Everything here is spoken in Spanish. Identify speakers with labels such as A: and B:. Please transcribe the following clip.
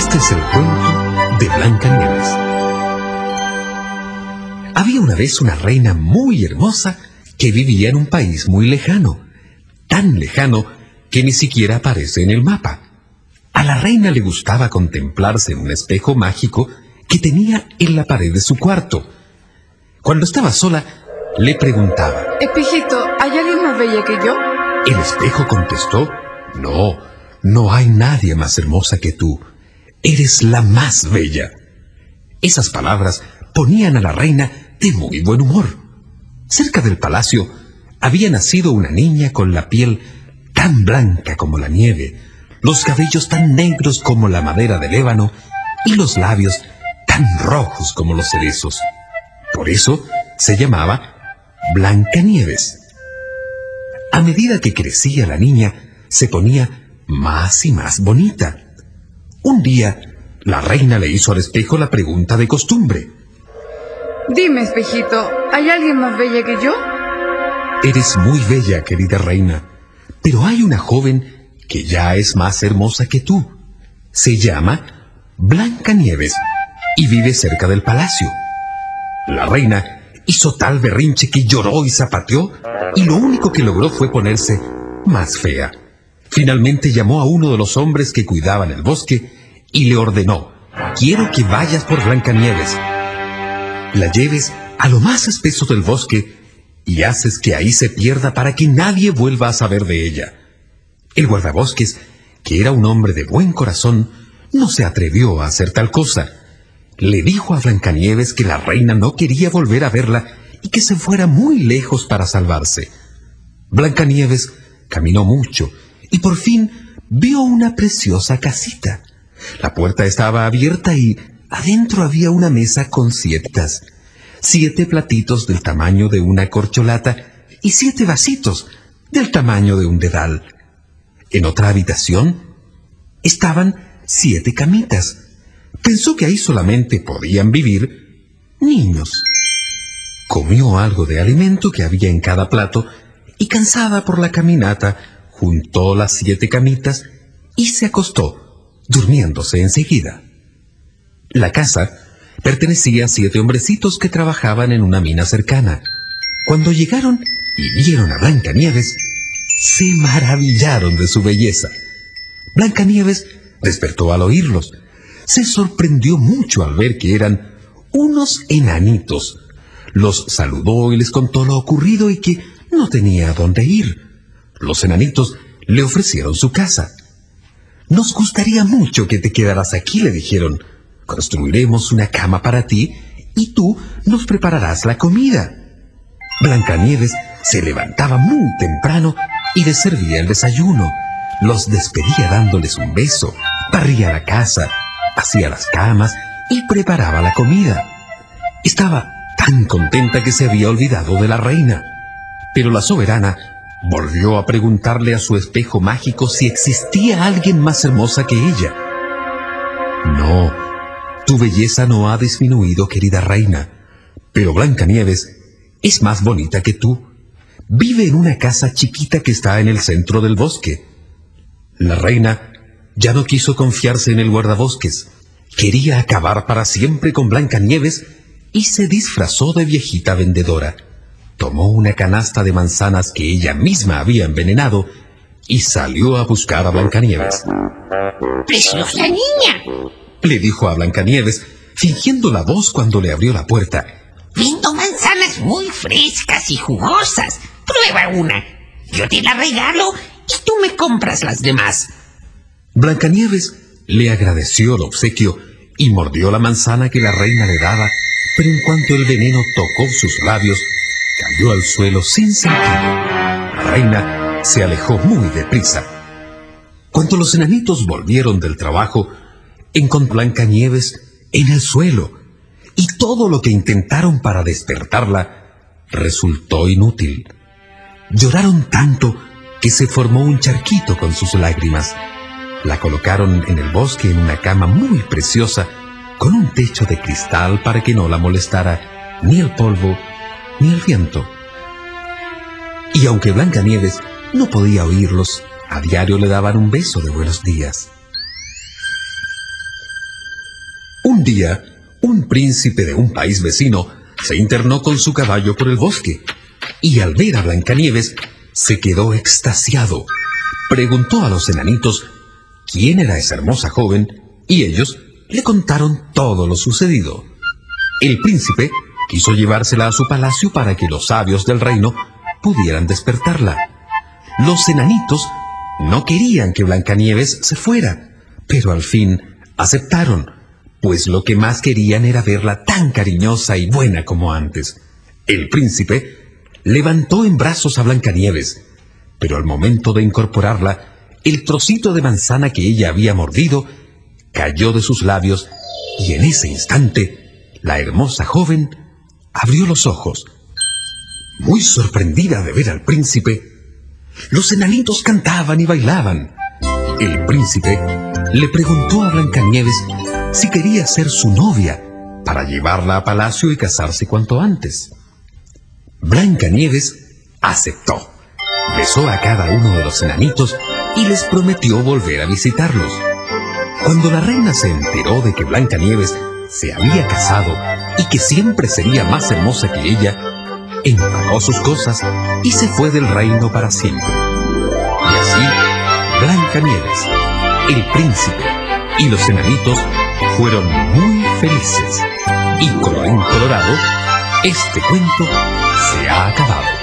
A: Este es el cuento de Blancanieves. Había una vez una reina muy hermosa que vivía en un país muy lejano, tan lejano que ni siquiera aparece en el mapa. A la reina le gustaba contemplarse en un espejo mágico que tenía en la pared de su cuarto. Cuando estaba sola, le preguntaba:
B: Espejito, ¿hay alguien más bella que yo?
A: El espejo contestó: no hay nadie más hermosa que tú. Eres la más bella. Esas palabras ponían a la reina de muy buen humor. Cerca del palacio había nacido una niña con la piel tan blanca como la nieve, los cabellos tan negros como la madera del ébano y los labios tan rojos como los cerezos. Por eso se llamaba Blancanieves. A medida que crecía la niña, se ponía más y más bonita. Un día, la reina le hizo al espejo la pregunta de costumbre:
B: Dime, espejito, ¿hay alguien más bella que yo?
A: Eres muy bella, querida reina, pero hay una joven que ya es más hermosa que tú. Se llama Blancanieves y vive cerca del palacio. La reina hizo tal berrinche que lloró y zapateó, y lo único que logró fue ponerse más fea. Finalmente llamó a uno de los hombres que cuidaban el bosque y le ordenó: quiero que vayas por Blancanieves, la lleves a lo más espeso del bosque y haces que ahí se pierda para que nadie vuelva a saber de ella. El guardabosques, que era un hombre de buen corazón, no se atrevió a hacer tal cosa. Le dijo a Blancanieves que la reina no quería volver a verla y que se fuera muy lejos para salvarse. Blancanieves caminó mucho y por fin vio una preciosa casita. La puerta estaba abierta y adentro había una mesa con 7 platitos del tamaño de una corcholata y 7 vasitos del tamaño de un dedal. En otra habitación estaban 7 camitas. Pensó que ahí solamente podían vivir niños. Comió algo de alimento que había en cada plato y, cansada por la caminata, juntó las 7 camitas y se acostó, durmiéndose enseguida. La casa pertenecía a 7 hombrecitos que trabajaban en una mina cercana. Cuando llegaron y vieron a Blancanieves, se maravillaron de su belleza. Blancanieves despertó al oírlos. Se sorprendió mucho al ver que eran unos enanitos. Los saludó y les contó lo ocurrido y que no tenía a dónde ir. Los enanitos le ofrecieron su casa. Nos gustaría mucho que te quedaras aquí, le dijeron. Construiremos una cama para ti y tú nos prepararás la comida. Blancanieves se levantaba muy temprano y les servía el desayuno. Los despedía dándoles un beso, barría la casa, hacía las camas y preparaba la comida. Estaba tan contenta que se había olvidado de la reina. Pero la soberana volvió a preguntarle a su espejo mágico si existía alguien más hermosa que ella. No, tu belleza no ha disminuido, querida reina, pero Blancanieves es más bonita que tú. Vive en una casa chiquita que está en el centro del bosque. La reina ya no quiso confiarse en el guardabosques. Quería acabar para siempre con Blancanieves y se disfrazó de viejita vendedora. Tomó una canasta de manzanas que ella misma había envenenado y salió a buscar a Blancanieves.
C: ¡Preciosa niña!,
A: le dijo a Blancanieves, fingiendo la voz cuando le abrió la puerta.
C: Vendo manzanas muy frescas y jugosas. Prueba una. Yo te la regalo y tú me compras las demás.
A: Blancanieves le agradeció el obsequio y mordió la manzana que la reina le daba, pero en cuanto el veneno tocó sus labios, cayó al suelo sin sentido. La reina se alejó muy deprisa. Cuando los enanitos volvieron del trabajo, encontró a Blancanieves en el suelo, y todo lo que intentaron para despertarla resultó inútil. Lloraron tanto que se formó un charquito con sus lágrimas. La colocaron en el bosque en una cama muy preciosa, con un techo de cristal para que no la molestara ni el polvo ni el viento. Y aunque Blancanieves no podía oírlos, a diario le daban un beso de buenos días. Un día, un príncipe de un país vecino se internó con su caballo por el bosque, y al ver a Blancanieves, se quedó extasiado. Preguntó a los enanitos quién era esa hermosa joven, y ellos le contaron todo lo sucedido. El príncipe quiso llevársela a su palacio para que los sabios del reino pudieran despertarla. Los enanitos no querían que Blancanieves se fuera, pero al fin aceptaron, pues lo que más querían era verla tan cariñosa y buena como antes. El príncipe levantó en brazos a Blancanieves, pero al momento de incorporarla, el trocito de manzana que ella había mordido cayó de sus labios, y en ese instante la hermosa joven abrió los ojos. Muy sorprendida de ver al príncipe, los enanitos cantaban y bailaban. El príncipe le preguntó a Blancanieves si quería ser su novia para llevarla a palacio y casarse cuanto antes. Blancanieves aceptó, besó a cada uno de los enanitos y les prometió volver a visitarlos. Cuando la reina se enteró de que Blancanieves se había casado y que siempre sería más hermosa que ella, empacó sus cosas y se fue del reino para siempre. Y así, Blancanieves, el príncipe y los enanitos fueron muy felices. Y colorín colorado, este cuento se ha acabado.